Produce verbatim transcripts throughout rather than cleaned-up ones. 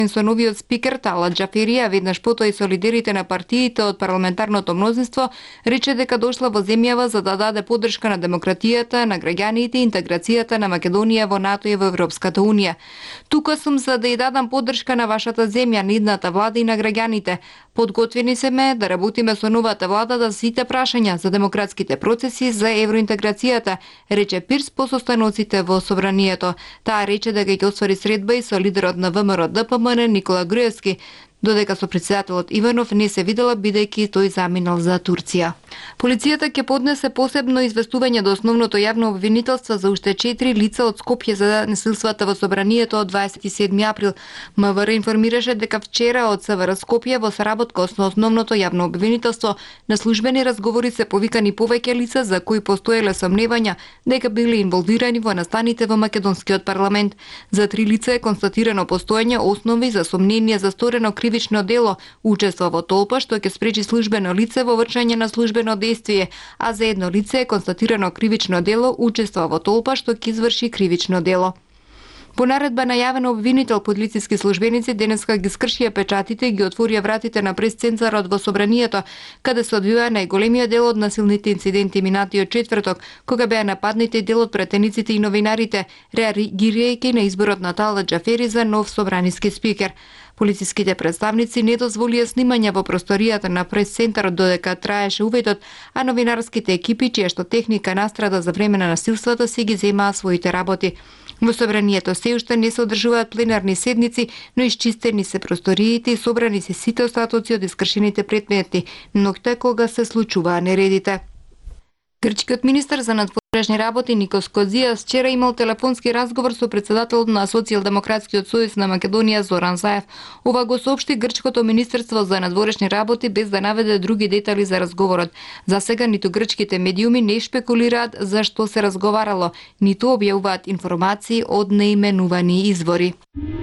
со новиот спикер Талат Џафери, веднаш потоа и со лидерите на партиите од парламентарното мнозинство, рече дека дошла во земјава за да даде поддршка на демократијата, на граѓаните и интеграцијата на Македонија во НАТО и во Европската унија. Тука сум за да ја дадам поддршка на вашата земја, на идната влада и на граѓаните. Подготвени сме да работиме со новата влада да сите прашања за демократските процеси за евроинтеграцијата, рече Пирс по состаноците во собранието. Таа рече дека ќе отвори средба и со лидерот на ВМРО Д П М Н Никола Груевски, додека со претседателот Иванов не се видела бидејќи тој заминал за Турција. Полицијата ќе поднесе посебно известување до основното јавно обвинителство за уште четири лица од Скопје за насилствата во собранието од дваесет и седми април. М В Р информираше дека вчера од С В Р Скопје во соработка со основното јавно обвинителство на службени разговори се повикани повеќе лица за кои постоеле сомневања дека биле инволвирани во настаните во македонскиот парламент. За три лица е констатирано постоење основи за сомнение за сторено кривично дело, учество во толпа што ќе спречи службено лице во вршење на службено действие, а за едно лице е констатирано кривично дело, учество во толпа што ќе изврши кривично дело. По наредба најавен обвинител, полициски службеници денеска ги скршија печатите и ги отворија вратите на прес-центарот во собранието, каде се одвија најголемиот дел од насилните инциденти минатиот четврток, кога беа нападнати дел од претениците и новинарите, реагирајќи на изборот на Талат Џафери за нов собраниски спикер. Полициските представници не дозволија снимање во просторијата на прес-центарот додека траеше уведот, а новинарските екипи, чија што техника настрада за време на насилствата, си ги земаа своите работи. Во собранието се уште не се одржуваат пленарни седници, но исчистени се просториите и собрани се сите остатоци од искршените предмети, ноќта кога се случуваа нередите. Грчкиот министер за надворешни работи Никос Козијас вчера имал телефонски разговор со претседателот на Социјалдемократскиот сојуз на Македонија Зоран Заев. Ова го соопшти грчкото министерство за надворешни работи без да наведе други детали за разговорот. За сега ниту грчките медиуми не шпекулираат за што се разговарало, ниту објавуваат информации од неименувани извори.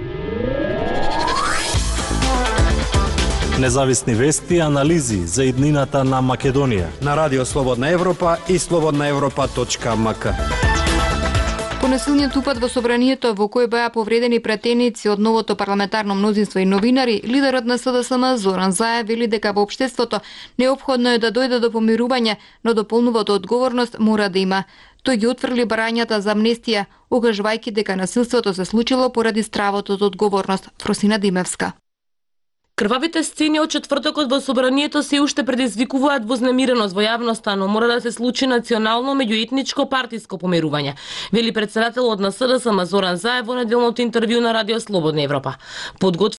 Независни вести и анализи за иднината на Македонија на Радио Слободна Европа и слободна европа точка м к. По насилниот упад во собранието во кој беа повредени претеници од новото парламентарно мнозинство и новинари, лидерот на С D S M Зоран Заев вели дека во општеството неопходно е да дојде до помирување, но дополнувато одговорност мора да има. Тој ги отфрли барањата за амнестија, укажувајќи дека насилството се случило поради стравот од одговорност. Фросина Димевска. Крвавите сцени од четвртокот во собранието се уште предизвикуваат вознемиреност во јавноста, но мора да се случи национално меѓуетничко партиско помирување, вели претседателот на С D S M Зоран Заев во неделното интервју на Радио Слободна Европа. Подготвен